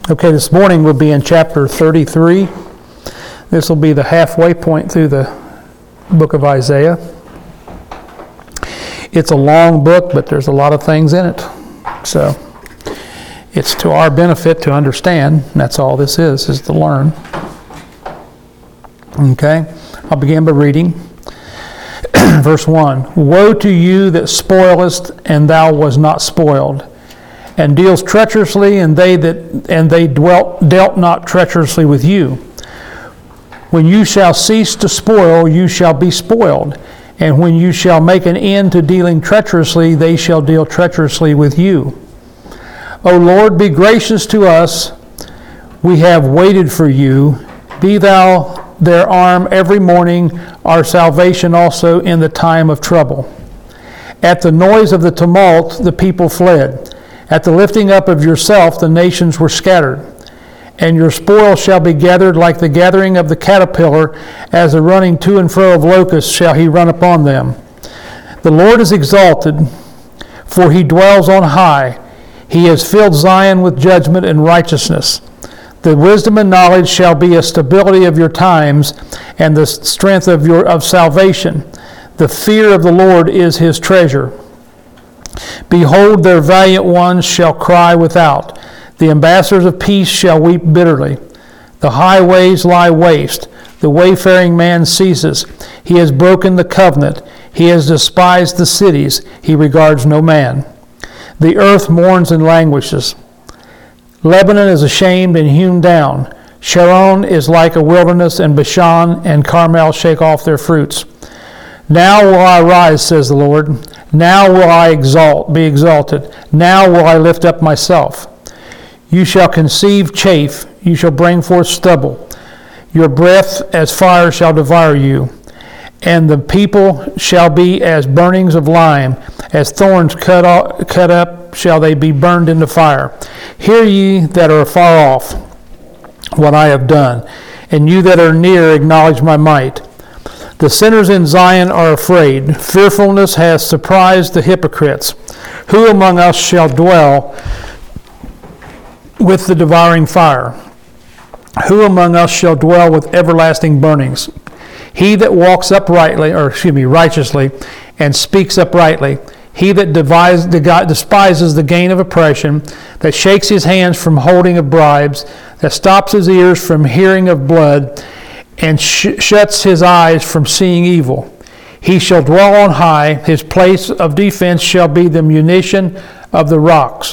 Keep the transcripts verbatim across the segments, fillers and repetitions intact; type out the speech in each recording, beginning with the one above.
Okay, this morning we'll be in chapter thirty-three. This will be the halfway point through the book of Isaiah. It's a long book, but there's a lot of things in it. So it's to our benefit to understand. That's all this is, is to learn. Okay, I'll begin by reading. Verse one, Woe to you that spoilest, and thou was not spoiled, and deals treacherously, and they that and they dwelt dealt not treacherously with you. When you shall cease to spoil, you shall be spoiled, and when you shall make an end to dealing treacherously, they shall deal treacherously with you. O Lord, be gracious to us. We have waited for you. Be thou their arm every morning, our salvation also in the time of trouble. At the noise of the tumult, the people fled. At the lifting up of yourself, the nations were scattered. And your spoil shall be gathered like the gathering of the caterpillar, as the running to and fro of locusts shall he run upon them. The Lord is exalted, for he dwells on high. He has filled Zion with judgment and righteousness. The wisdom and knowledge shall be a stability of your times, and the strength of your of salvation. The fear of the Lord is his treasure. Behold, their valiant ones shall cry without. The ambassadors of peace shall weep bitterly. The highways lie waste. The wayfaring man ceases. He has broken the covenant. He has despised the cities. He regards no man. The earth mourns and languishes. Lebanon is ashamed and hewn down. Sharon is like a wilderness, and Bashan and Carmel shake off their fruits. Now will I rise, says the Lord. Now will I exalt, be exalted. Now will I lift up myself. You shall conceive chaff. You shall bring forth stubble. Your breath as fire shall devour you. And the people shall be as burnings of lime. As thorns cut, off, cut up shall they be burned into fire. Hear ye that are far off what I have done, and you that are near acknowledge my might. The sinners in Zion are afraid. Fearfulness has surprised the hypocrites. Who among us shall dwell with the devouring fire? Who among us shall dwell with everlasting burnings? He that walks uprightly, or excuse me, righteously, and speaks uprightly. He that devise, despises the gain of oppression, that shakes his hands from holding of bribes, that stops his ears from hearing of blood, and sh- shuts his eyes from seeing evil. He shall dwell on high. His place of defense shall be the munition of the rocks.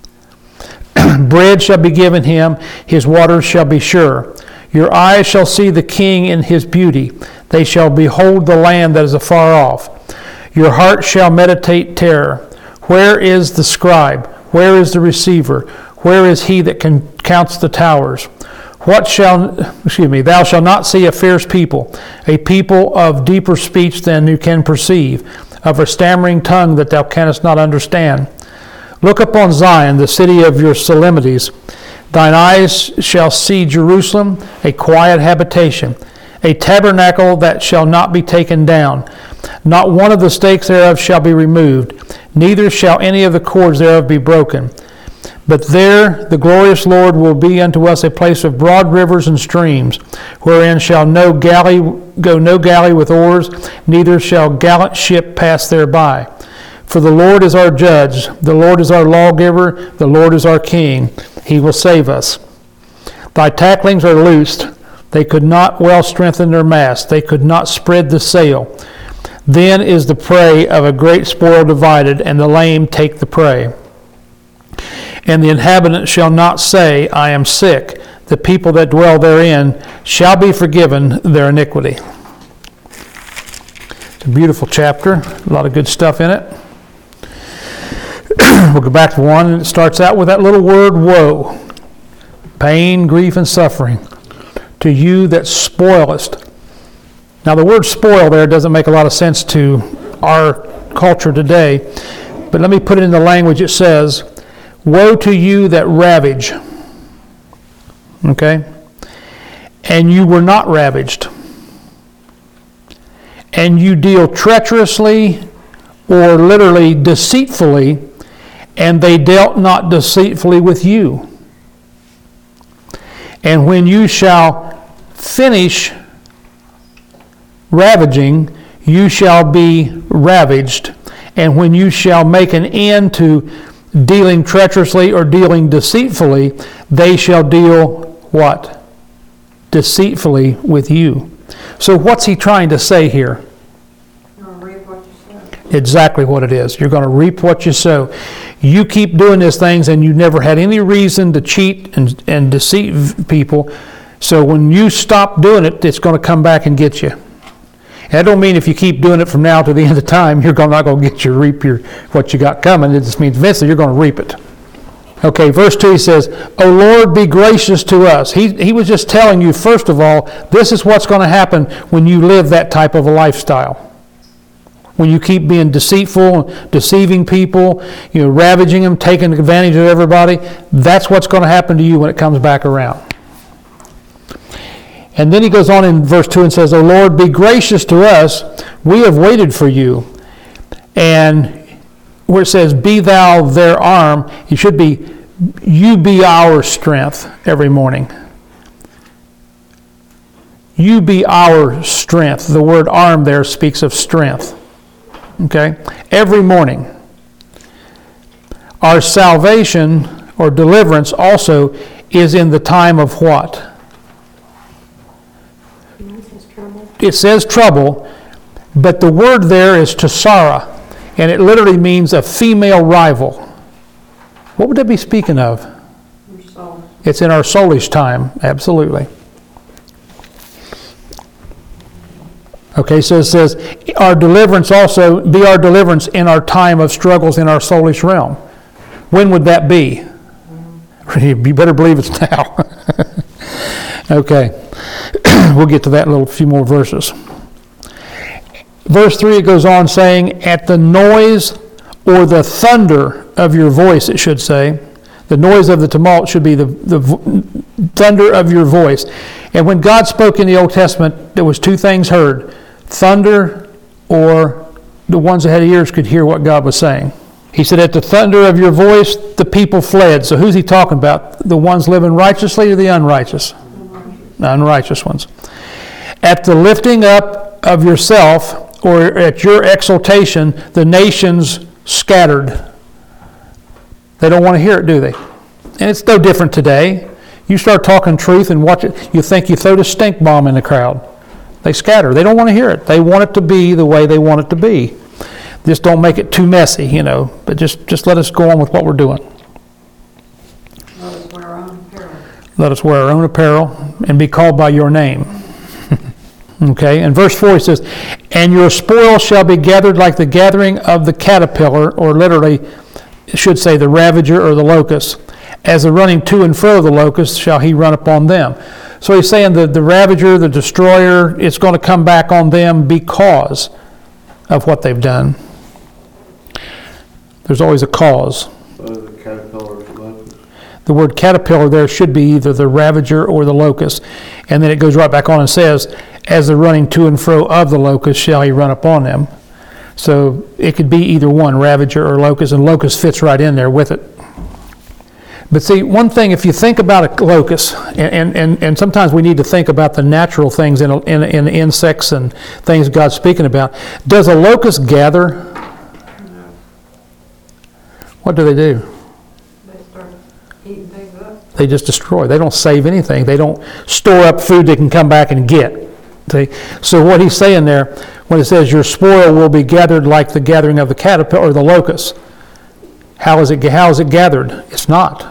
Bread shall be given him. His waters shall be sure. Your eyes shall see the king in his beauty. They shall behold the land that is afar off. Your heart shall meditate terror. Where is the scribe? Where is the receiver? Where is he that can counts the towers? What shall, excuse me, thou shalt not see a fierce people, a people of deeper speech than you can perceive, of a stammering tongue that thou canst not understand. Look upon Zion, the city of your solemnities. Thine eyes shall see Jerusalem, a quiet habitation, a tabernacle that shall not be taken down. Not one of the stakes thereof shall be removed, neither shall any of the cords thereof be broken. But there the glorious Lord will be unto us a place of broad rivers and streams, wherein shall no galley go no galley with oars, neither shall gallant ship pass thereby. For the Lord is our judge, the Lord is our lawgiver, the Lord is our king. He will save us. Thy tacklings are loosed. They could not well strengthen their mast. They could not spread the sail. Then is the prey of a great spoil divided, and the lame take the prey. And the inhabitant shall not say, I am sick. The people that dwell therein shall be forgiven their iniquity. It's a beautiful chapter. A lot of good stuff in it. We'll go back to one, and it starts out with that little word, woe. Pain, grief, and suffering. To you that spoilest. Now the word spoil there doesn't make a lot of sense to our culture today, but let me put it in the language it says. Woe to you that ravage. Okay? And you were not ravaged. And you deal treacherously or literally deceitfully, and they dealt not deceitfully with you. And when you shall finish ravaging, you shall be ravaged. And when you shall make an end to dealing treacherously or dealing deceitfully, they shall deal what? Deceitfully with you. So what's he trying to say here? You're going to reap what you sow. Exactly what it is. You're going to reap what you sow. You keep doing these things and you never had any reason to cheat and, and deceive people. So when you stop doing it, it's going to come back and get you. And that don't mean if you keep doing it from now to the end of time, you're not going to get your reap your what you got coming. It just means eventually you're going to reap it. Okay, verse two, he says, O Lord, be gracious to us. He, he was just telling you, first of all, this is what's going to happen when you live that type of a lifestyle. When you keep being deceitful, deceiving people, you know, ravaging them, taking advantage of everybody, that's what's going to happen to you when it comes back around. And then he goes on in verse two and says, O Lord, be gracious to us. We have waited for you. And where it says, be thou their arm, it should be, you be our strength every morning. You be our strength. The word arm there speaks of strength. Okay? Every morning. Our salvation or deliverance also is in the time of what? It says trouble. It says trouble, but the word there is Tasara, and it literally means a female rival. What would that be speaking of? Your soul. It's in our soulish time, absolutely. Okay, so it says, our deliverance also, be our deliverance in our time of struggles in our soulish realm. When would that be? Mm-hmm. You better believe it's now. Okay, we'll get to that in a little few more verses. Verse three, it goes on saying, at the noise or the thunder of your voice, it should say. The noise of the tumult should be the, the thunder of your voice. And when God spoke in the Old Testament, there was two things heard. Thunder, or the ones that had ears could hear what God was saying. He said, at the thunder of your voice, the people fled. So who's he talking about? The ones living righteously or the unrighteous? Unrighteous. The unrighteous ones. At the lifting up of yourself, or at your exaltation, the nations scattered. They don't want to hear it, do they? And it's no different today. You start talking truth and watch it, you think you throw the stink bomb in the crowd. They scatter. They don't want to hear it. They want it to be the way they want it to be. Just don't make it too messy, you know, but just, just let us go on with what we're doing. Let us wear our own apparel. Let us wear our own apparel and be called by your name. Okay, and verse four, it says, and your spoil shall be gathered like the gathering of the caterpillar, or literally, it should say the ravager or the locust. As the running to and fro of the locust shall he run upon them. So he's saying that the ravager, the destroyer, it's going to come back on them because of what they've done. There's always a cause. The caterpillar, the locust. The word caterpillar there should be either the ravager or the locust. And then it goes right back on and says, as the running to and fro of the locust shall he run upon them. So it could be either one, ravager or locust, and locust fits right in there with it. But see, one thing, if you think about a locust, and, and, and sometimes we need to think about the natural things in, in, in insects and things God's speaking about. Does a locust gather? No. What do they do? They start eating things up. They just destroy. They don't save anything. They don't store up food they can come back and get. See? So what he's saying there, when it says your spoil will be gathered like the gathering of the caterpillar or the locust, how is it, how is it gathered? It's not.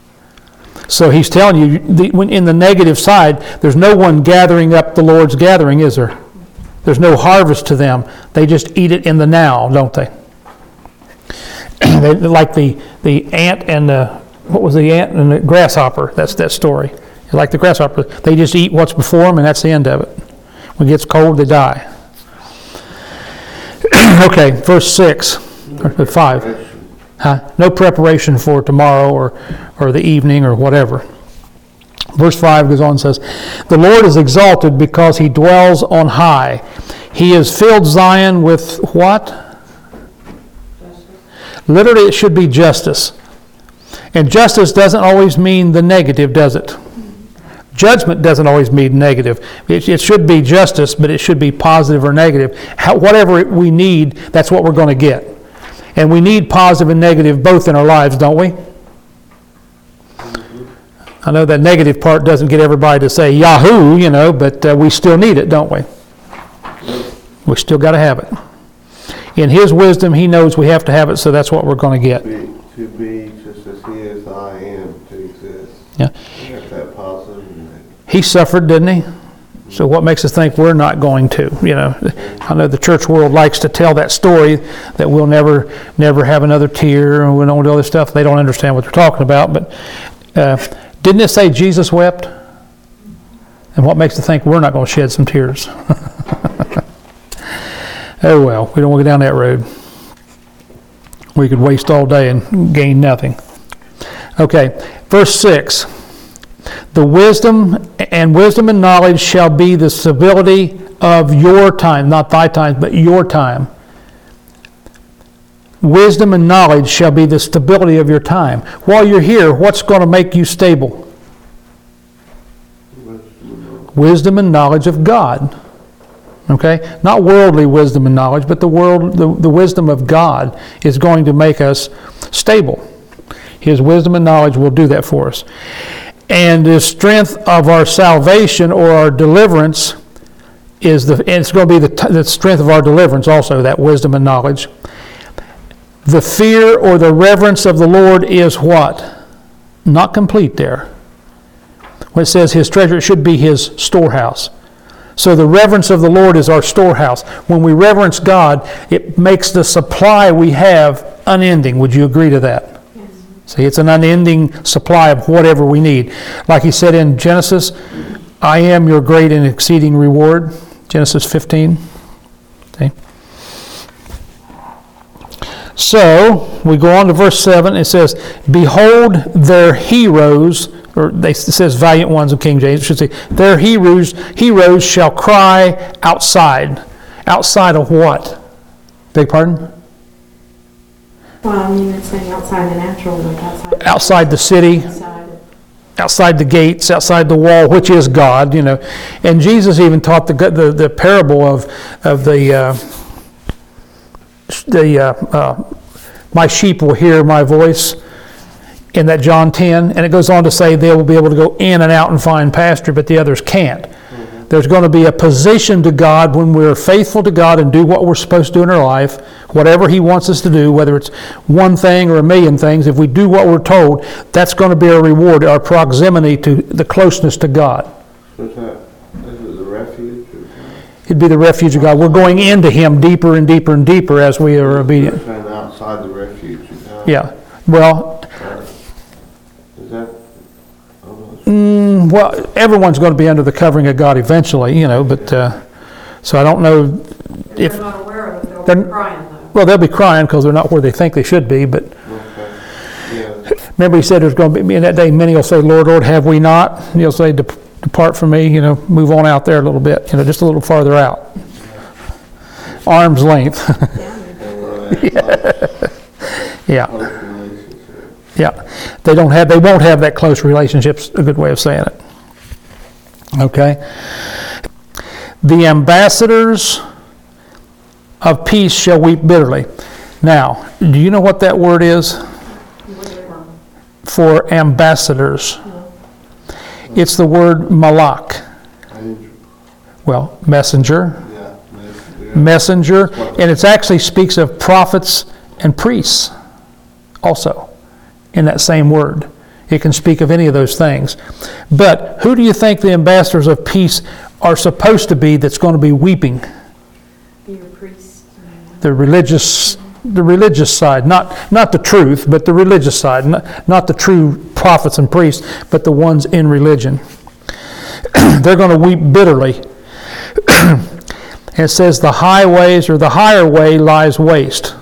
So he's telling you, the, when in the negative side, there's no one gathering up the Lord's gathering, is there? There's no harvest to them. They just eat it in the now, don't they? They like the, the ant and the, what was the ant and the grasshopper? That's that story. Like the grasshopper, they just eat what's before them, and that's the end of it. When it gets cold, they die. Okay, verse six, or five. Huh? No preparation for tomorrow or, or the evening or whatever. Verse five goes on and says, the Lord is exalted because he dwells on high. He has filled Zion with what? Justice. Literally, it should be justice. And justice doesn't always mean the negative, does it? Judgment doesn't always mean negative. It, it should be justice, but it should be positive or negative. How, whatever we need, that's what we're going to get. And we need positive and negative both in our lives, don't we? I know that negative part doesn't get everybody to say Yahoo, you know, but uh, we still need it, don't we? We still got to have it. In His wisdom, He knows we have to have it, so that's what we're going to get. Be, to be just as He is, I am, to exist. Yeah. You have that positive and negative. He suffered, didn't He? So what makes us think we're not going to? You know, I know the church world likes to tell that story that we'll never, never have another tear and we don't do all this stuff. They don't understand what they're talking about. But uh, didn't it say Jesus wept? And what makes us think we're not going to shed some tears? Oh well, we don't want to go down that road. We could waste all day and gain nothing. Okay, verse six. The wisdom and wisdom and knowledge shall be the stability of your time, not thy time, but your time. Wisdom and knowledge shall be the stability of your time. While you're here, what's going to make you stable? Wisdom and knowledge of God. Okay? Not worldly wisdom and knowledge, but the world, the, the wisdom of God is going to make us stable. His wisdom and knowledge will do that for us. And the strength of our salvation or our deliverance is the, and it's going to be the, the strength of our deliverance also, that wisdom and knowledge. The fear or the reverence of the Lord is what? Not complete there. When it says His treasure, it should be His storehouse. So the reverence of the Lord is our storehouse. When we reverence God, it makes the supply we have unending. Would you agree to that? Yes. See, it's an unending supply of whatever we need. Like He said in Genesis, I am your great and exceeding reward. Genesis fifteen. Okay. So, we go on to verse seven. It says, behold their heroes, or they, it says valiant ones of King James, it should say, their heroes, heroes shall cry outside. Outside of what? Beg pardon? Well, I mean, it's saying outside the natural, like outside. Outside the city. Outside. Outside the gates, outside the wall, which is God, you know. And Jesus even taught the the, the parable of, of the... Uh, the uh, uh, my sheep will hear my voice in that John ten, and it goes on to say they will be able to go in and out and find pasture, but the others can't. Mm-hmm. There's going to be a position to God when we're faithful to God and do what we're supposed to do in our life, whatever He wants us to do, whether it's one thing or a million things. If we do what we're told, that's going to be our reward, our proximity to the closeness to God. What's that? Is it the refuge? It'd be the refuge of God. We're going into Him deeper and deeper and deeper as we are obedient. You're outside the refuge. You know? Yeah. Well, is that? mm, well, everyone's going to be under the covering of God eventually, you know. But uh, so I don't know If if they're not aware of it, they'll they're- be crying though. well, they'll be crying because they're not where they think they should be. But Okay. Yeah. remember, He said there's going to be in that day many will say, "Lord, Lord, have we not?" And He'll say, "Dep- "Depart from me." You know, move on out there a little bit. You know, just a little farther out, arm's length. Yeah. Yeah, they don't have, they won't have that close relationship's a good way of saying it. Okay. The ambassadors of peace shall weep bitterly. Now, do you know what that word is for ambassadors? It's the word malak. Well, messenger, Yeah. messenger, and it actually speaks of prophets and priests also. In that same word. It can speak of any of those things. But who do you think the ambassadors of peace are supposed to be that's going to be weeping? Be your priest. The religious the religious side, not not the truth, but the religious side, not, not the true prophets and priests, but the ones in religion. They're going to weep bitterly. And it says the highways or the higher way lies waste.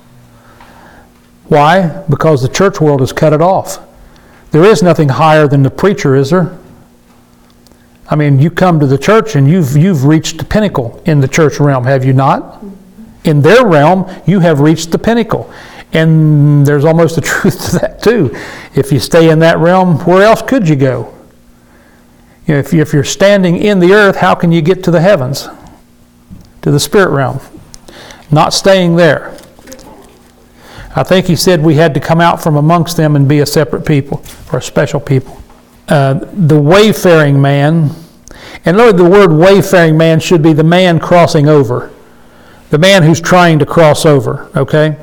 Why? Because the church world has cut it off. There is nothing higher than the preacher, is there? I mean, you come to the church and you've you've reached the pinnacle in the church realm, have you not? In their realm, you have reached the pinnacle. And there's almost a truth to that too. If you stay in that realm, where else could you go? You know, if, you, if you're standing in the earth, how can you get to the heavens, to the spirit realm? Not staying there. I think he said we had to come out from amongst them and be a separate people, or a special people. Uh, the wayfaring man, and really the word wayfaring man should be the man crossing over. The man who's trying to cross over, okay?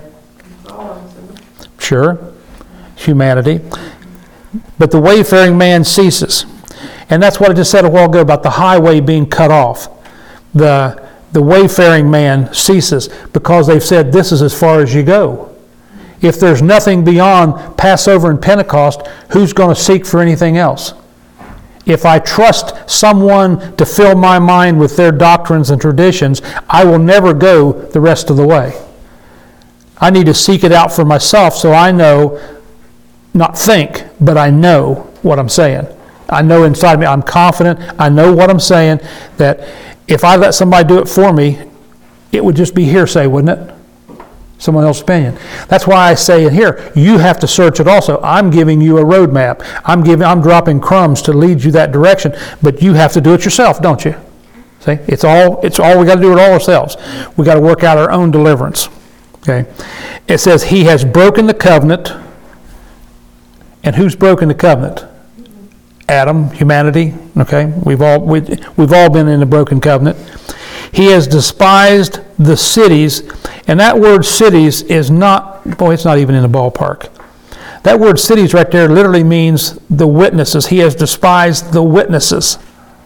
Sure, humanity. But the wayfaring man ceases. And that's what I just said a while ago about the highway being cut off. The, the wayfaring man ceases because they've said this is as far as you go. If there's nothing beyond Passover and Pentecost, who's going to seek for anything else? If I trust someone to fill my mind with their doctrines and traditions, I will never go the rest of the way. I need to seek it out for myself so I know, not think, but I know what I'm saying. I know inside me, I'm confident, I know what I'm saying, that if I let somebody do it for me, it would just be hearsay, wouldn't it? Someone else's opinion. That's why I say in here, you have to search it also. I'm giving you a roadmap. I'm giving, I'm dropping crumbs to lead you that direction, but you have to do it yourself, don't you? See, it's all, it's all we got to do it all ourselves. We got to work out our own deliverance. Okay. It says he has broken the covenant. And who's broken the covenant? Adam, humanity. Okay. We've all we, we've all been in a broken covenant. He has despised the cities, and that word cities is not, boy, it's not even in the ballpark. That word cities right there literally means the witnesses. He has despised the witnesses.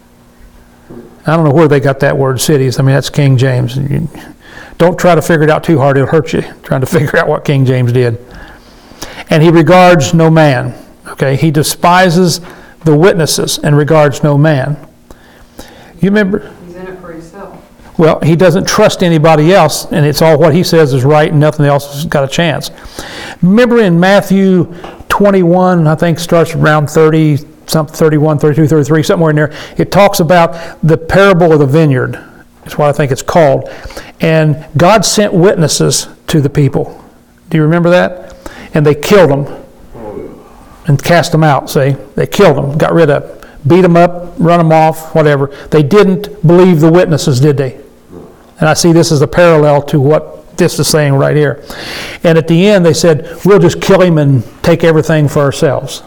I don't know where they got that word cities. I mean, that's King James. You don't try to figure it out too hard. It'll hurt you trying to figure out what King James did. And he regards no man. Okay, he despises the witnesses and regards no man. You remember? He's in it for himself. Well, he doesn't trust anybody else, and it's all what he says is right, and nothing else has got a chance. Remember in Matthew twenty-one, I think starts around thirty, something, thirty-one, thirty-two, thirty-three, somewhere in there, it talks about the parable of the vineyard. That's what I think it's called. And God sent witnesses to the people. Do you remember that? And they killed them and cast them out, see? They killed them, got rid of them, beat them up, run them off, whatever. They didn't believe the witnesses, did they? And I see this as a parallel to what this is saying right here. And at the end, they said, we'll just kill him and take everything for ourselves.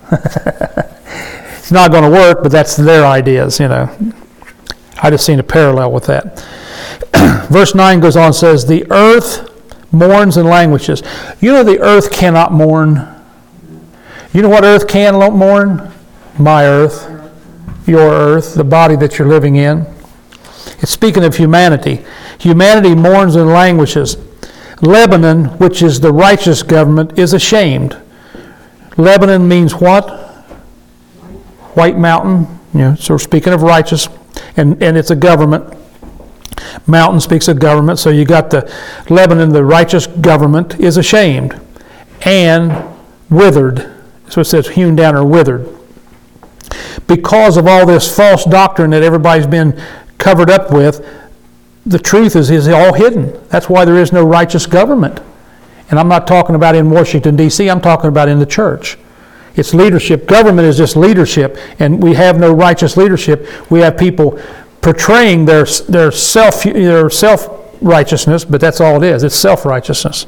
It's not going to work, but that's their ideas, you know. I just seen a parallel with that. Verse nine goes on and says, the earth mourns and languishes. You know the earth cannot mourn. You know what earth can mourn? My earth, your earth, the body that you're living in. It's speaking of humanity. Humanity mourns and languishes. Lebanon, which is the righteous government, is ashamed. Lebanon means what? White mountain. You know, so we're speaking of righteous, and, and it's a government. Mountain speaks of government, so you got the Lebanon, the righteous government, is ashamed and withered. So it says hewn down or withered. Because of all this false doctrine that everybody's been covered up with, the truth is, is all hidden. That's why there is no righteous government. And I'm not talking about in Washington, D C, I'm talking about in the church. It's leadership. Government is just leadership, and we have no righteous leadership. We have people portraying their their self their self-righteousness, but that's all it is. It's self-righteousness.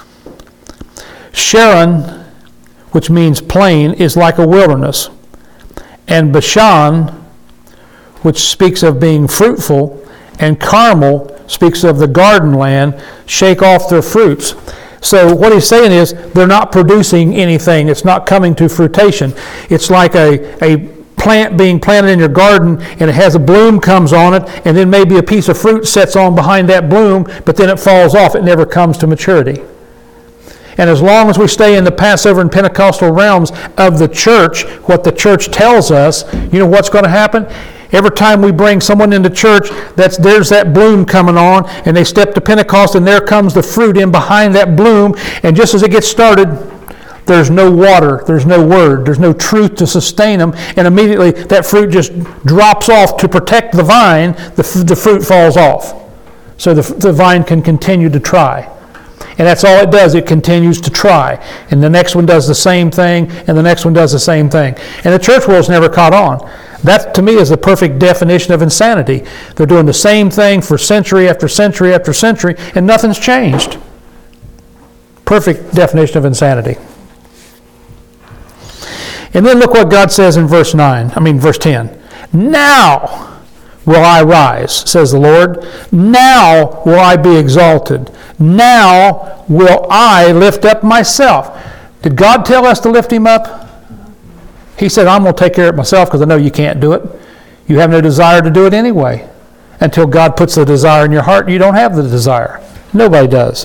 Sharon, which means plain, is like a wilderness. And Bashan, which speaks of being fruitful, and Carmel speaks of the garden land, shake off their fruits. So what he's saying is they're not producing anything. It's not coming to fruition. It's like a, a plant being planted in your garden, and it has a bloom comes on it, and then maybe a piece of fruit sets on behind that bloom, but then it falls off. It never comes to maturity. And as long as we stay in the Passover and Pentecostal realms of the church, what the church tells us, you know what's going to happen? Every time we bring someone into church, that's there's that bloom coming on, and they step to Pentecost, and there comes the fruit in behind that bloom, and just as it gets started, there's no water, there's no word, there's no truth to sustain them, and immediately that fruit just drops off to protect the vine, the, the fruit falls off. So the, the vine can continue to try. And that's all it does. It continues to try. And the next one does the same thing, and the next one does the same thing. And the church world's never caught on. That, to me, is the perfect definition of insanity. They're doing the same thing for century after century after century, and nothing's changed. Perfect definition of insanity. And then look what God says in verse nine, I mean verse ten. Now will I rise, says the Lord. Now will I be exalted. Now will I lift up myself. Did God tell us to lift him up? He said, I'm going to take care of it myself because I know you can't do it. You have no desire to do it anyway. Until God puts the desire in your heart, you don't have the desire. Nobody does.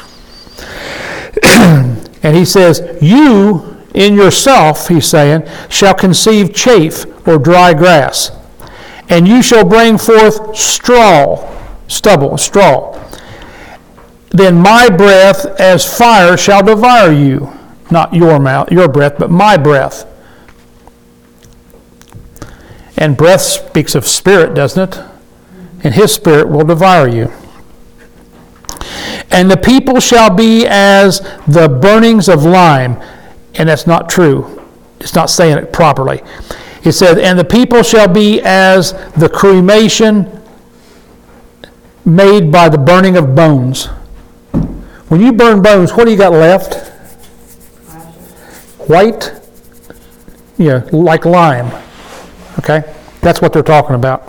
And he says, you in yourself, he's saying, shall conceive chaff or dry grass, and you shall bring forth straw, stubble, straw. Then my breath as fire shall devour you. Not your mouth, your breath, but my breath. And breath speaks of spirit, doesn't it? And his spirit will devour you. And the people shall be as the burnings of lime. And that's not true. It's not saying it properly. It says, and the people shall be as the cremation made by the burning of bones. When you burn bones, what do you got left? White? Yeah, like lime. Okay? That's what they're talking about.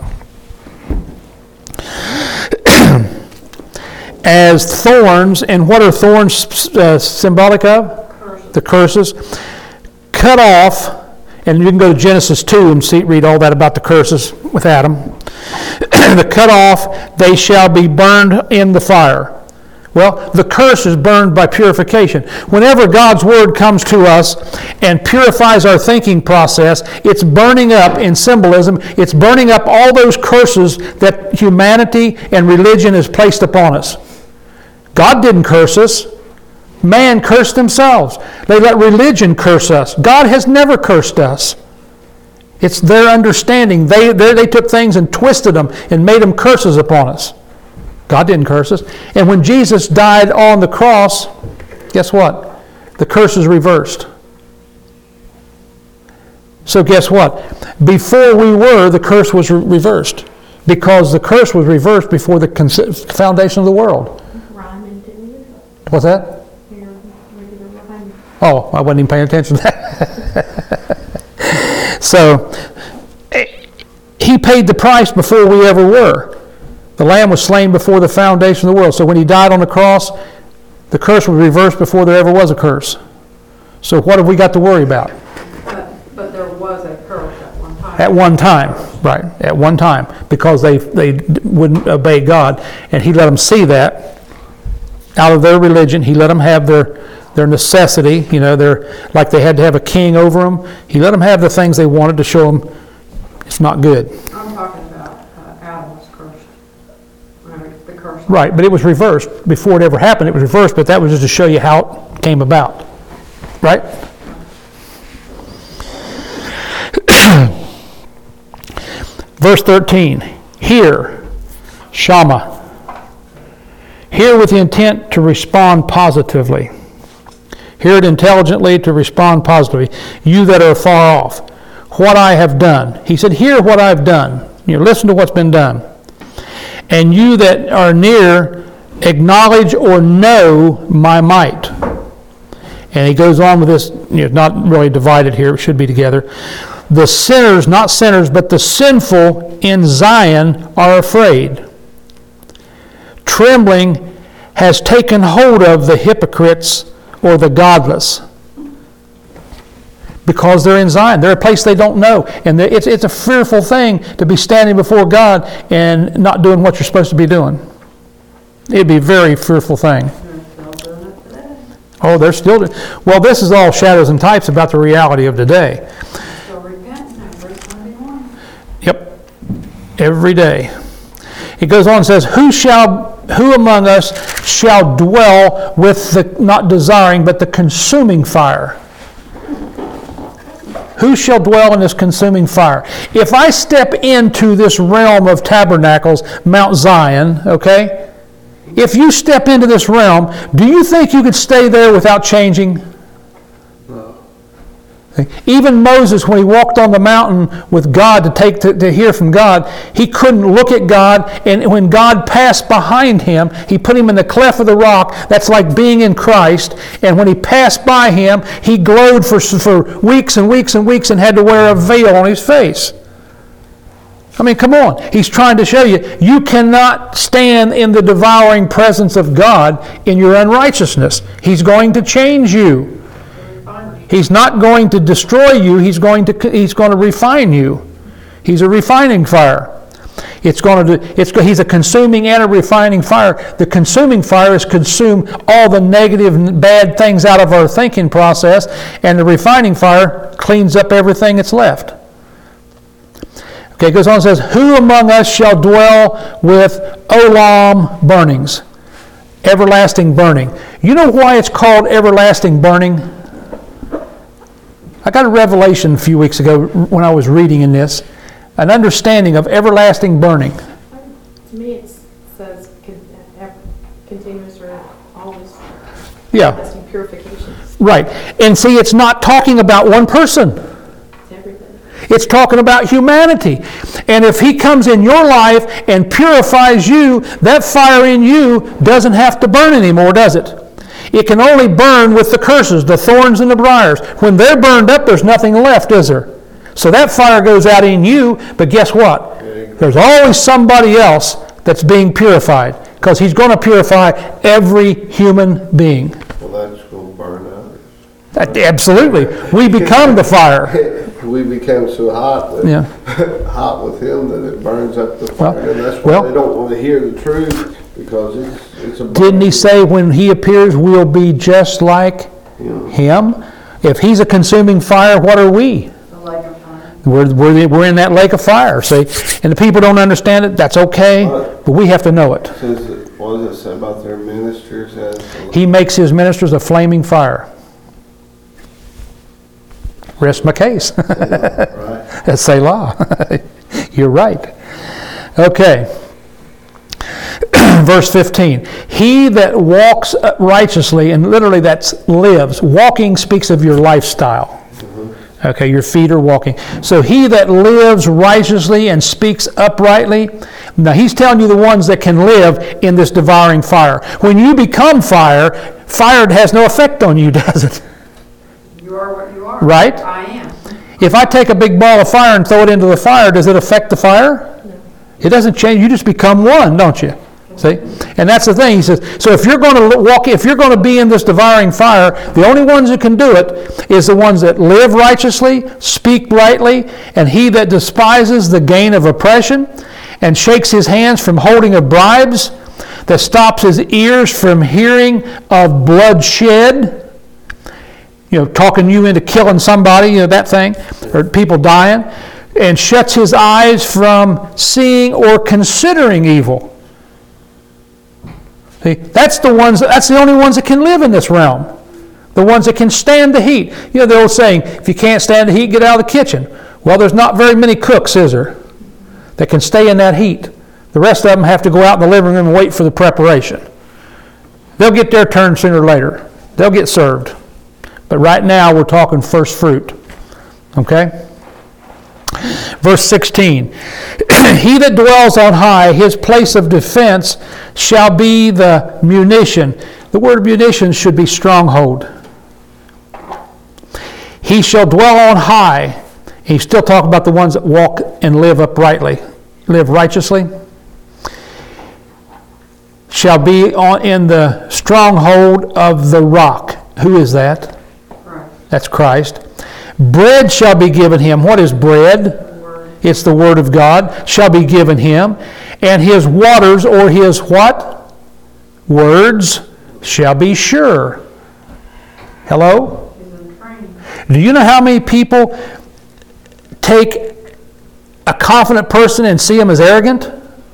As thorns, and what are thorns uh, symbolic of? The curses. Cut off, and you can go to Genesis two and see, read all that about the curses with Adam. The cut off, they shall be burned in the fire. Well, the curse is burned by purification. Whenever God's Word comes to us and purifies our thinking process, it's burning up, in symbolism, it's burning up all those curses that humanity and religion has placed upon us. God didn't curse us. Man cursed themselves. They let religion curse us. God has never cursed us. It's their understanding. They, they, they took things and twisted them and made them curses upon us. God didn't curse us. And when Jesus died on the cross, guess what? The curse is reversed. So guess what? Before we were, the curse was re- reversed. Because the curse was reversed before the con- foundation of the world. Rhyming, didn't you? What's that? Your regular rhyming. Oh, I wasn't even paying attention to that. So, he paid the price before we ever were. The Lamb was slain before the foundation of the world. So when he died on the cross, the curse was reversed before there ever was a curse. So what have we got to worry about? But, but there was a curse at one time. At one time, right, at one time, because they they wouldn't obey God. And he let them see that out of their religion. He let them have their, their necessity, you know, their, like they had to have a king over them. He let them have the things they wanted to show them it's not good. I'm talking about uh, Adam was cursed. Remember, the curse. Right, but it was reversed. Before it ever happened, it was reversed, but that was just to show you how it came about. Right? Verse thirteen, hear, Shama. Hear with the intent to respond positively. Hear it intelligently to respond positively. You that are far off, what I have done. He said, hear what I've done. You know, listen to what's been done. And you that are near, acknowledge or know my might. And he goes on with this, you know, not really divided here, it should be together. The sinners, not sinners, but the sinful in Zion are afraid. Trembling has taken hold of the hypocrites or the godless. Because they're in Zion. They're a place they don't know. And it's, it's a fearful thing to be standing before God and not doing what you're supposed to be doing. It'd be a very fearful thing. Oh, they're still doing. Well, this is all shadows and types about the reality of today. So repent every twenty-one. Yep. Every day. It goes on and says, Who shall who among us shall dwell with the not desiring, but the consuming fire? Who shall dwell in this consuming fire? If I step into this realm of tabernacles, Mount Zion, okay, if you step into this realm, do you think you could stay there without changing? Even Moses, when he walked on the mountain with God to take to, to hear from God, he couldn't look at God, and when God passed behind him, he put him in the cleft of the rock. That's like being in Christ. And when he passed by him, he glowed for, for weeks and weeks and weeks and had to wear a veil on his face. I mean, come on. He's trying to show you, you cannot stand in the devouring presence of God in your unrighteousness. He's going to change you. He's not going to destroy you. He's going to he's going to refine you. He's a refining fire. It's going to do, it's he's a consuming and a refining fire. The consuming fire is consume all the negative and bad things out of our thinking process, and the refining fire cleans up everything that's left. Okay, it goes on and says, "Who among us shall dwell with olam burnings?" Everlasting burning. You know why it's called everlasting burning? I got a revelation a few weeks ago when I was reading in this, an understanding of everlasting burning. To me, it says con- ev- continuous or always Yeah, lasting purification. right. And see, it's not talking about one person. It's everything. It's talking about humanity. And if he comes in your life and purifies you, that fire in you doesn't have to burn anymore, does it? It can only burn with the curses, the thorns and the briars. When they're burned up, there's nothing left, is there? So that fire goes out in you, but guess what? There's always somebody else that's being purified, because he's going to purify every human being. Well, that's going to burn others. That- absolutely. We become the fire. We become so hot, that, Yeah. hot with him that it burns up the Well, fire. And that's why well- they don't want to hear the truth, because it's, it's a Didn't he say when he appears, we'll be just like Yeah. him? If he's a consuming fire, what are we? The lake of fire. We're, we're, we're in that lake of fire, see? And the people don't understand it, that's okay, but we have to know it. Says that, what does it say about their ministers as? He makes his ministers a flaming fire. Rest my case. Right. Selah. You're right. Okay. Verse fifteen. He that walks righteously, and literally that's lives. Walking speaks of your lifestyle. Okay, your feet are walking. So he that lives righteously and speaks uprightly. Now he's telling you the ones that can live in this devouring fire. When you become fire, fire has no effect on you, does it? You are what you are. Right? I am. If I take a big ball of fire and throw it into the fire, does it affect the fire? No. It doesn't change. You just become one, don't you? See? And that's the thing. He says, so if you're going to walk, if you're going to be in this devouring fire, the only ones that can do it is the ones that live righteously, speak rightly, and he that despises the gain of oppression and shakes his hands from holding of bribes, that stops his ears from hearing of bloodshed, you know, talking you into killing somebody, you know, that thing, or people dying, and shuts his eyes from seeing or considering evil. See, that's the ones, that's the only ones that can live in this realm. The ones that can stand the heat. You know the old saying, if you can't stand the heat, get out of the kitchen. Well, there's not very many cooks, is there, that can stay in that heat. The rest of them have to go out in the living room and wait for the preparation. They'll get their turn sooner or later. They'll get served. But right now, we're talking first fruit. Okay? Verse sixteen, he that dwells on high, his place of defense shall be the munition. The word munition should be stronghold. He shall dwell on high. He's still talking about the ones that walk and live uprightly, live righteously. Shall be on, in the stronghold of the rock. Who is that? Right. That's Christ. Bread shall be given him. What is bread? Word. It's the Word of God. Shall be given him. And his waters, or his what? Words shall be sure. Hello? He's in training. Do you know how many people take a confident person and see him as arrogant?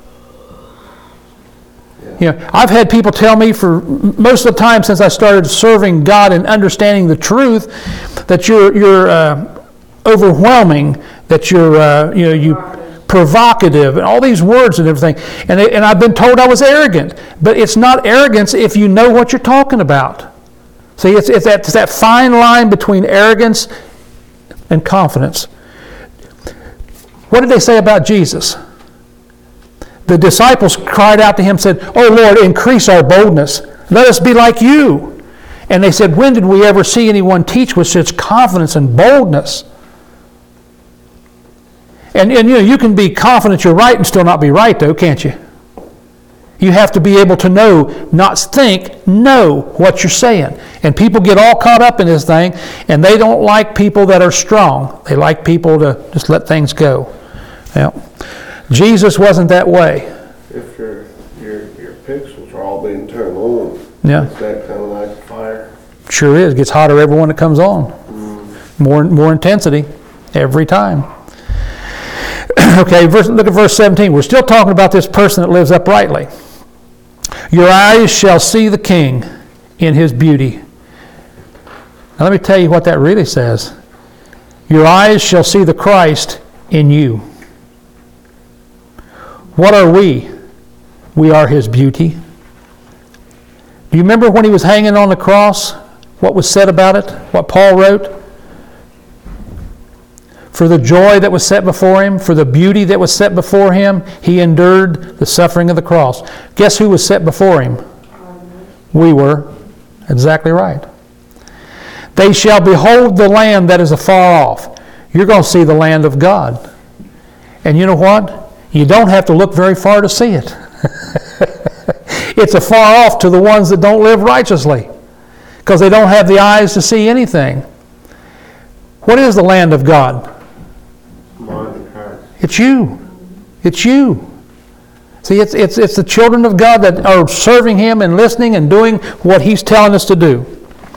You know, I've had people tell me for most of the time since I started serving God and understanding the truth that you're you're uh, overwhelming, that you're uh, you know you provocative, and all these words and everything. And, they, and I've been told I was arrogant. But it's not arrogance if you know what you're talking about. See, it's, it's, that, it's that fine line between arrogance and confidence. What did they say about Jesus? The disciples cried out to him and said, "Oh Lord, increase our boldness. Let us be like you." And they said, "When did we ever see anyone teach with such confidence and boldness?" And, and you know, you can be confident you're right and still not be right, though, can't you? You have to be able to know, not think, know what you're saying. And people get all caught up in this thing, and they don't like people that are strong. They like people to just let things go. Yeah. Jesus wasn't that way. If your, your, your pixels are all being turned on, Yeah. it's that kind of like fire. Sure is. It gets hotter every one that comes on. Mm. More, more intensity every time. Okay, verse, look at verse seventeen. We're still talking about this person that lives uprightly. Your eyes shall see the King in his beauty. Now let me tell you what that really says. Your eyes shall see the Christ in you. What are we? We are his beauty. Do you remember when he was hanging on the cross? What was said about it? What Paul wrote? For the joy that was set before him, for the beauty that was set before him, he endured the suffering of the cross. Guess who was set before him? We were. Exactly right. They shall behold the land that is afar off. You're going to see the land of God. And you know what? You don't have to look very far to see it. It's afar off to the ones that don't live righteously, because they don't have the eyes to see anything. What is the land of God? Mind of Christ. It's you. It's you. See, it's, it's, it's the children of God that are serving him and listening and doing what he's telling us to do.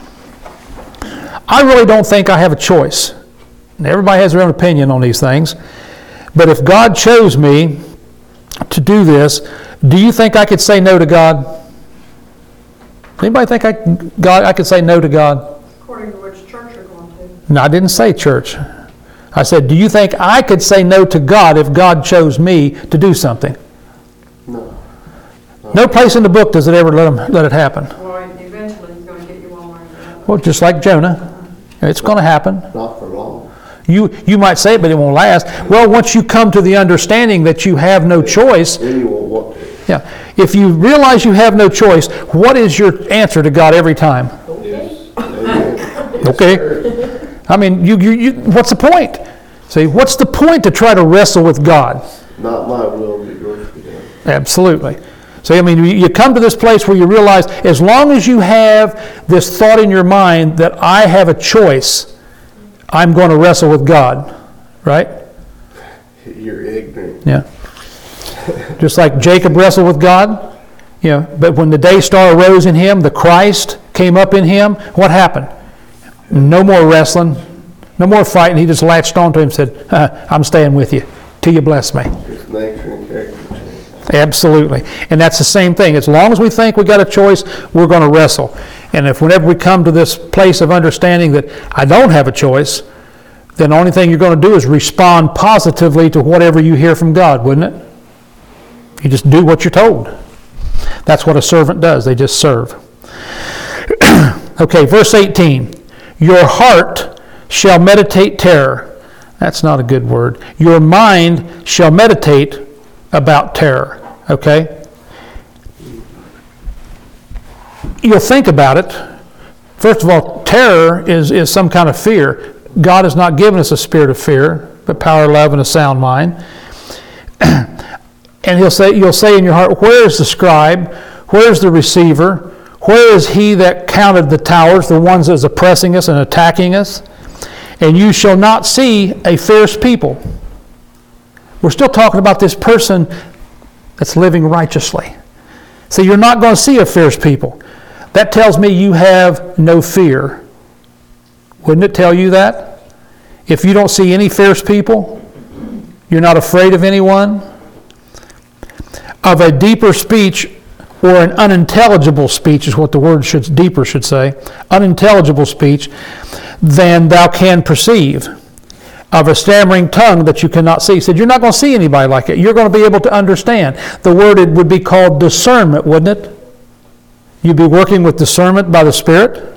I really don't think I have a choice. Everybody has their own opinion on these things. But if God chose me to do this, do you think I could say no to God? Anybody think I, God, I could say no to God? According to which church you're going to. No, I didn't say church. I said, do you think I could say no to God if God chose me to do something? No. No place in the book does it ever let, him, let it happen. Well, eventually he's going to get you one way or the other. Well, just like Jonah. It's going to happen. Not for long. You, you might say it, but it won't last. Well, once you come to the understanding that you have no choice, Then you won't want to. yeah, if you realize you have no choice, what is your answer to God every time? Yes. Amen. Okay. I mean, you, you, you, what's the point? See, what's the point to try to wrestle with God? Not my will, but yours be done. Absolutely. So, I mean, you come to this place where you realize as long as you have this thought in your mind that I have a choice, I'm going to wrestle with God, right? You're ignorant. Yeah. Just like Jacob wrestled with God, you know, but when the day star arose in him, the Christ came up in him, what happened? No more wrestling, no more fighting. He just latched onto him and said, uh, I'm staying with you till you bless me. His nature and character change. Absolutely. And that's the same thing. As long as we think we got a choice, we're going to wrestle. And if whenever we come to this place of understanding that I don't have a choice, then the only thing you're going to do is respond positively to whatever you hear from God, wouldn't it? You just do what you're told. That's what a servant does. They just serve. Okay, verse eighteen. Your heart shall meditate terror. That's not a good word. Your mind shall meditate about terror. Okay? You'll think about it. First of all, terror is, is some kind of fear. God has not given us a spirit of fear, but power, love, and a sound mind. And he'll say, you'll say in your heart, where is the scribe? Where is the receiver? Where is he that counted the towers, the ones that is oppressing us and attacking us? And you shall not see a fierce people. We're still talking about this person that's living righteously. So you're not going to see a fierce people. That tells me you have no fear. Wouldn't it tell you that? If you don't see any fierce people, you're not afraid of anyone. Of a deeper speech or an unintelligible speech is what the word should deeper should say, unintelligible speech, than thou can perceive. of a stammering tongue that you cannot see. He said, you're not going to see anybody like it. You're going to be able to understand. The word it would be called discernment, wouldn't it? You'd be working with discernment by the Spirit.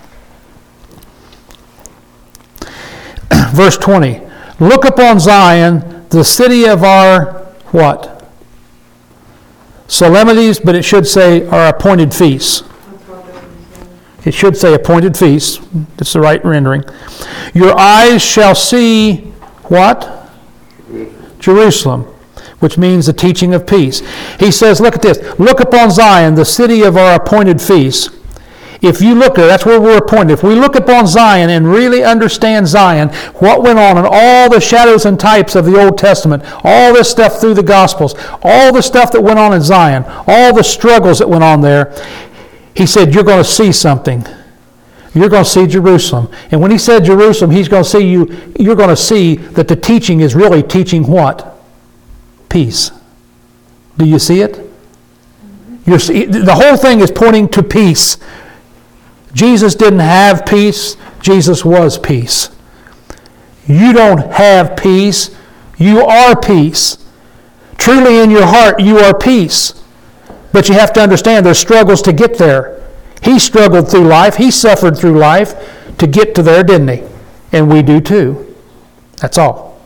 Verse twenty. Look upon Zion, the city of our, what? Solemnities, but it should say our appointed feasts. It should say appointed feasts. It's the right rendering. Your eyes shall see what? Jerusalem, which means the teaching of peace. He says, look at this. Look upon Zion, the city of our appointed feasts. If you look there, that's where we're appointed. If we look upon Zion and really understand Zion, what went on in all the shadows and types of the Old Testament, all this stuff through the Gospels, all the stuff that went on in Zion, all the struggles that went on there, he said, you're going to see something. You're going to see Jerusalem. And when he said Jerusalem, he's going to see you, you're going to see that the teaching is really teaching what? Peace. Do you see it? You're, the whole thing is pointing to peace. Jesus didn't have peace. Jesus was peace. You don't have peace. You are peace. Truly in your heart, you are peace. But you have to understand there's struggles to get there. He struggled through life. He suffered through life to get to there, didn't he? And we do too. That's all.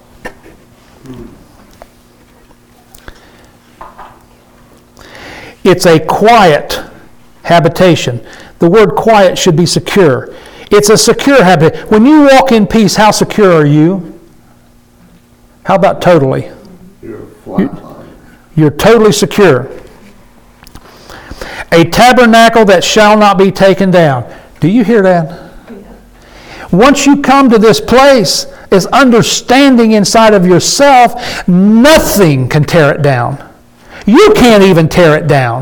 It's a quiet habitation. The word quiet should be secure. It's a secure habitation. When you walk in peace, how secure are you? How about totally? You're flat. You're totally secure. A tabernacle that shall not be taken down. Do you hear that? Once you come to this place, is understanding inside of yourself, nothing can tear it down. You can't even tear it down.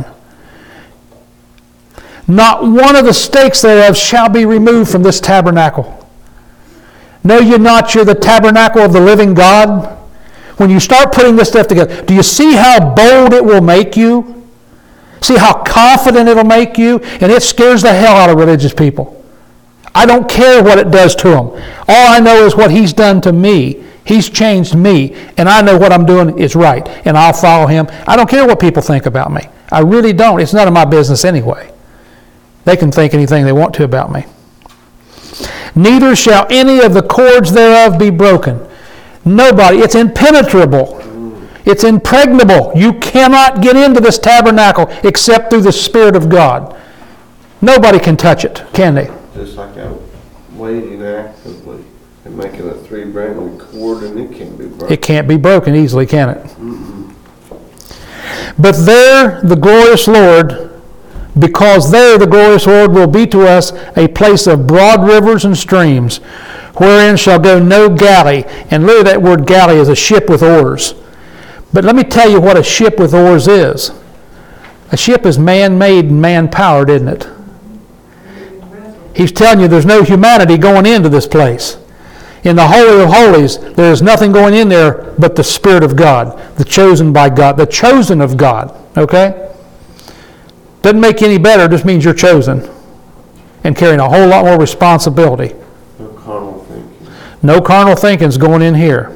Not one of the stakes thereof shall be removed from this tabernacle. Know ye not you're the tabernacle of the living God? When you start putting this stuff together, do you see how bold it will make you? See how confident it'll make you? And it scares the hell out of religious people. I don't care what it does to them. All I know is what He's done to me. He's changed me, and I know what I'm doing is right, and I'll follow Him. I don't care what people think about me. I really don't. It's none of my business anyway. They can think anything they want to about me. Neither shall any of the cords thereof be broken. Nobody. It's impenetrable. It's impregnable. You cannot get into this tabernacle except through the Spirit of God. Nobody can touch it, can they? Just like I'm waiting actively and making a three branded cord, and it can't be broken. It can't be broken easily, can it? Mm-mm. But there the glorious Lord, because there the glorious Lord will be to us a place of broad rivers and streams, wherein shall go no galley. And literally that word galley is a ship with oars. But let me tell you what a ship with oars is. A ship is man-made and man-powered, isn't it? He's telling you there's no humanity going into this place. In the Holy of Holies, there is nothing going in there but the Spirit of God, the chosen by God, the chosen of God. Okay? Doesn't make you any better, just means you're chosen and carrying a whole lot more responsibility. No carnal thinking. No carnal thinking's going in here.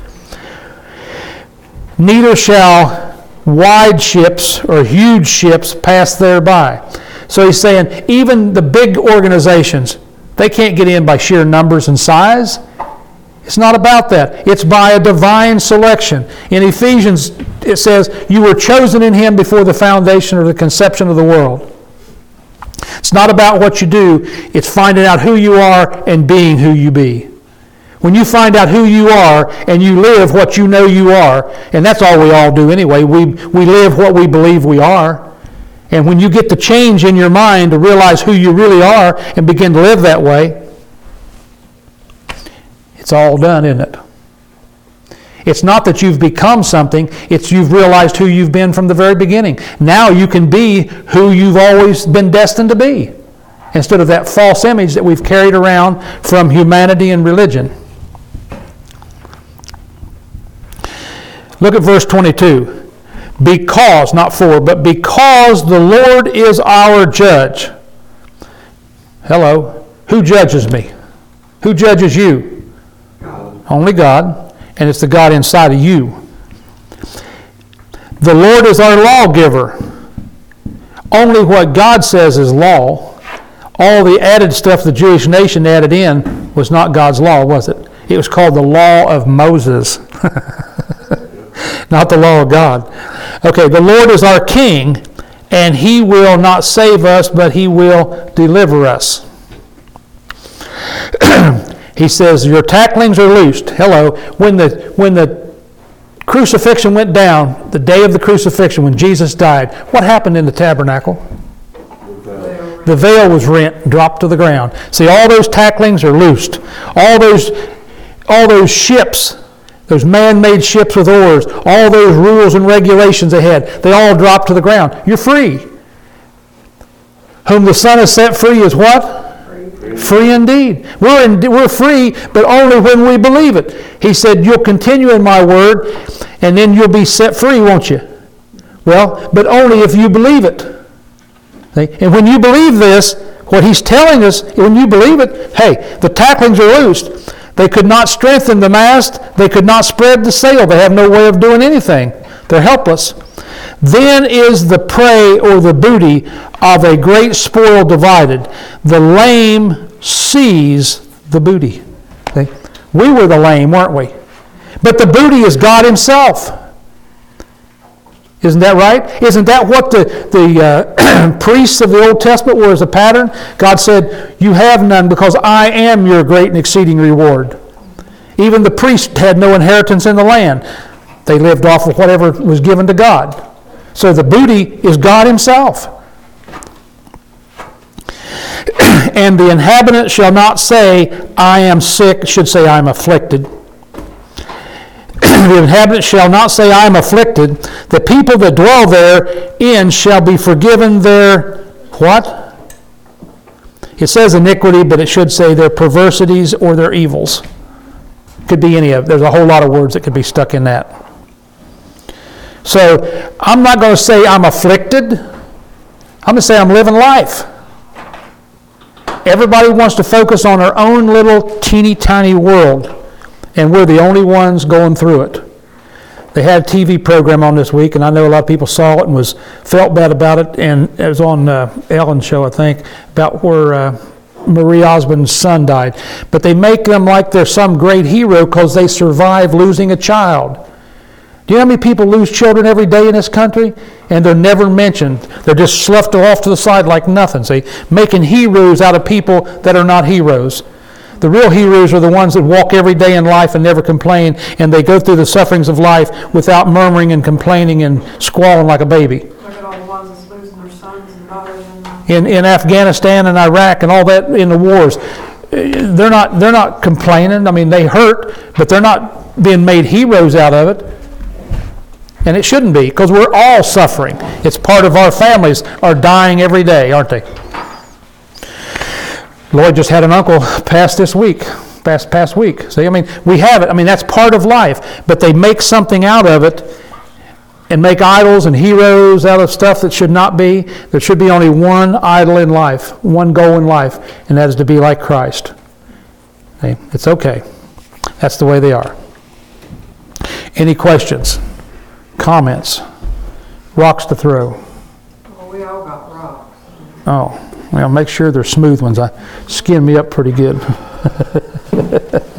Neither shall wide ships or huge ships pass thereby. So he's saying even the big organizations, they can't get in by sheer numbers and size. It's not about that. It's by a divine selection. In Ephesians, it says, you were chosen in Him before the foundation or the conception of the world. It's not about what you do. It's finding out who you are and being who you be. When you find out who you are and you live what you know you are, and that's all we all do anyway, we, we live what we believe we are. And when you get the change in your mind to realize who you really are and begin to live that way, it's all done, isn't it? It's not that you've become something, it's you've realized who you've been from the very beginning. Now you can be who you've always been destined to be, instead of that false image that we've carried around from humanity and religion. Look at verse twenty-two. Because, not for, but because the Lord is our judge. Hello. Who judges me? Who judges you? God. Only God, and it's the God inside of you. The Lord is our lawgiver. Only what God says is law. All the added stuff the Jewish nation added in was not God's law, was it? It was called the law of Moses, not the law of God. Okay, the Lord is our king, and he will not save us, but he will deliver us. He says, your tacklings are loosed. Hello. When the, when the crucifixion went down, the day of the crucifixion, when Jesus died, what happened in the tabernacle? The veil was rent, dropped to the ground. See, all those tacklings are loosed. All those, all those ships, those man-made ships with oars, all those rules and regulations they had, they all dropped to the ground. You're free. Whom the Son has set free is what? Free, free indeed. We're, in, we're free, but only when we believe it. He said, you'll continue in my word, and then you'll be set free, won't you? Well, but only if you believe it. See? And when you believe this, what he's telling us, when you believe it, hey, the tacklings are loosed. They could not strengthen the mast. They could not spread the sail. They have no way of doing anything. They're helpless. Then is the prey or the booty of a great spoil divided. The lame seize the booty. See? We were the lame, weren't we? But the booty is God himself. Isn't that right? Isn't that what the, the uh, priests of the Old Testament were as a pattern? God said, you have none because I am your great and exceeding reward. Even the priests had no inheritance in the land. They lived off of whatever was given to God. So the booty is God himself. And the inhabitant shall not say, I am sick, should say, I am afflicted. The inhabitant shall not say, I am afflicted. The people that dwell therein shall be forgiven their, what? It says iniquity, but it should say their perversities or their evils. Could be any of, there's a whole lot of words that could be stuck in that. So, I'm not going to say I'm afflicted. I'm going to say I'm living life. Everybody wants to focus on their own little teeny tiny world. And we're the only ones going through it. They had a T V program on this week, and I know a lot of people saw it and was felt bad about it. And it was on uh, Ellen's show, I think, about where uh, Marie Osmond's son died. But they make them like they're some great hero because they survived losing a child. Do you know how many people lose children every day in this country? And they're never mentioned. They're just sloughed off to the side like nothing. See, making heroes out of people that are not heroes. The real heroes are the ones that walk every day in life and never complain, and they go through the sufferings of life without murmuring and complaining and squalling like a baby. Look at all the ones that's losing their sons and daughters in, uh, In, in Afghanistan and Iraq and all that in the wars, they're not they're not complaining. I mean, they hurt, but they're not being made heroes out of it. And it shouldn't be, because we're all suffering. It's part of our families are dying every day, aren't they? Lloyd just had an uncle pass this week, past past week. See, I mean, we have it. I mean, that's part of life. But they make something out of it and make idols and heroes out of stuff that should not be. There should be only one idol in life, one goal in life, and that is to be like Christ. Okay? It's okay. That's the way they are. Any questions? Comments? Rocks to throw? well, we all got rocks. Oh, well, make sure they're smooth ones. I skin me up pretty good.